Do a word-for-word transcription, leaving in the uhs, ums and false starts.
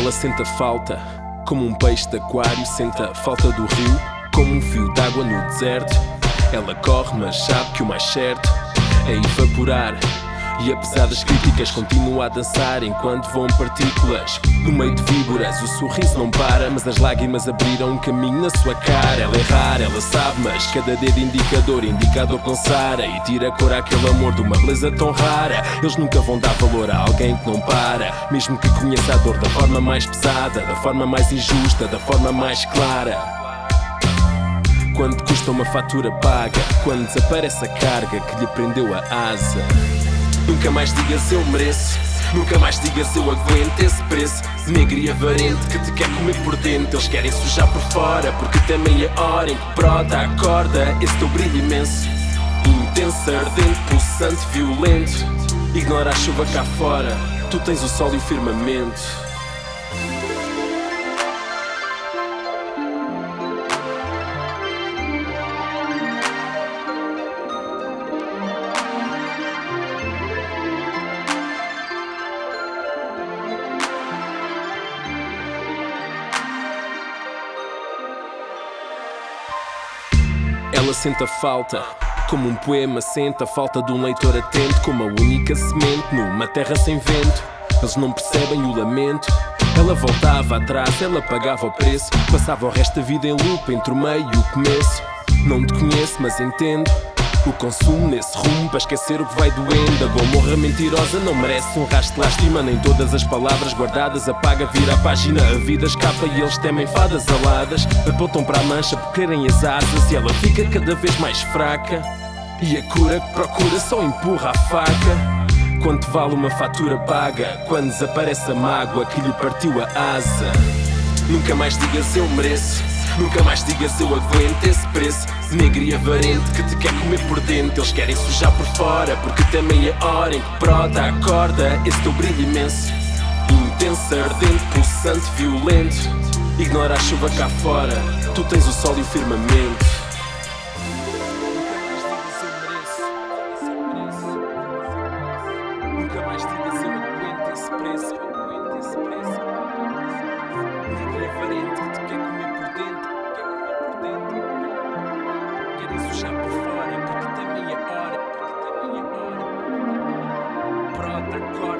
Ela sente a falta, como um peixe de aquário sente a falta do rio, como um fio d'água no deserto. Ela corre, mas sabe que o mais certo é evaporar. E apesar das críticas continua a dançar enquanto voam partículas no meio de víboras. O sorriso não para, mas as lágrimas abriram um caminho na sua cara. Ela é rara, ela sabe, mas cada dedo indicador, indicador com Sara. E tira cor àquele amor de uma beleza tão rara. Eles nunca vão dar valor a alguém que não para, mesmo que conheça a dor da forma mais pesada, da forma mais injusta, da forma mais clara. Quando custa uma fatura paga, quando desaparece a carga que lhe prendeu a asa. Nunca mais digas eu mereço, nunca mais digas eu aguento esse preço negro e avarente que te quer comer por dentro. Eles querem sujar por fora, porque temem a hora em que brota a corda. Esse teu brilho imenso, intenso, ardente, pulsante, violento. Ignora a chuva cá fora, tu tens o sol e o firmamento. Ela sente a falta, como um poema sente a falta de um leitor atento, como a única semente numa terra sem vento. Eles não percebem o lamento. Ela voltava atrás, ela pagava o preço, passava o resto da vida em loop entre o meio e o começo. Não te conheço, mas entendo o consumo nesse rumo para esquecer o que vai doendo. A gomorra mentirosa não merece um rastro de lástima, nem todas as palavras guardadas. Apaga, vira a página, a vida escapa e eles temem fadas aladas. Apontam para a mancha por querem as asas e ela fica cada vez mais fraca. E a cura que procura só empurra a faca. Quanto vale uma fatura paga quando desaparece a mágoa que lhe partiu a asa? Nunca mais digas eu mereço, nunca mais digas eu aguento esse preço negro e avarente que te quer comer por dentro. Eles querem sujar por fora, porque temem a hora em que brota a corda. Esse teu brilho imenso, intenso, ardente, pulsante, violento. Ignora a chuva cá fora, tu tens o sol e o firmamento. Nunca mais digas eu aguento esse preço, eu aguento esse preço. Negro e avarente que te quer comer por dentro, quer comer por dentro. Querem sujar por fora, porque temem a hora, porque temem a hora. Brota a corda.